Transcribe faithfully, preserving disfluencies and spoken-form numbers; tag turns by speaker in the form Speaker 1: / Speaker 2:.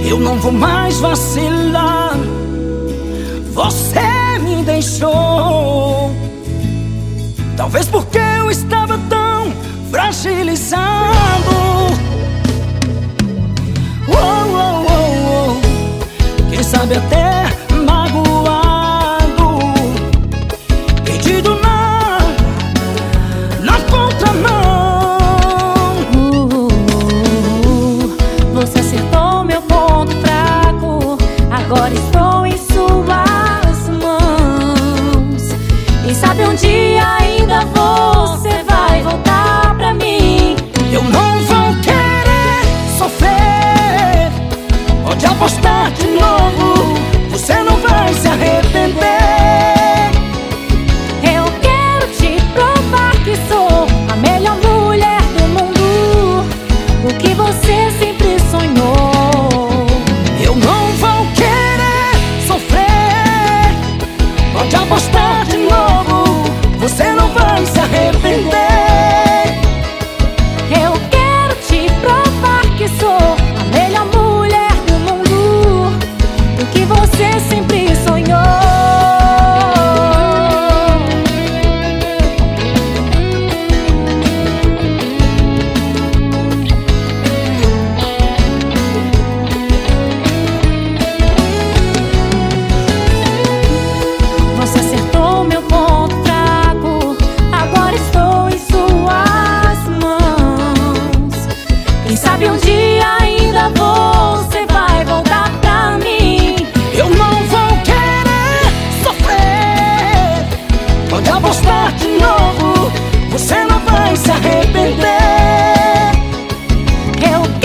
Speaker 1: Eu não vou mais vacilar. Você me deixou, talvez porque eu estava tão fragilizado. Oh, oh, oh, oh. Quem sabe até magoado, perdido na, na contramão.
Speaker 2: uh, uh, uh, Você acertou meu ponto fraco, agora estou em suas mãos. Quem sabe um dia ainda você vai voltar pra mim.
Speaker 1: Eu não vou querer sofrer, pode apostar de novo, você não vai se arrepender.
Speaker 2: Eu quero te provar que sou a melhor mulher do mundo, o que você sempre sonhou.
Speaker 1: Eu não vou querer sofrer, pode apostar de novo, você não vai se arrepender.
Speaker 2: Eu quero te provar que sou a melhor mulher do mundo, o que você sempre sonhou. Você acertou meu ponto fraco, agora estou em suas mãos. Quem sabe um dia ainda você vai voltar pra mim.
Speaker 1: Eu não vou querer sofrer, pode apostar de novo, você não vai se arrepender.
Speaker 2: Eu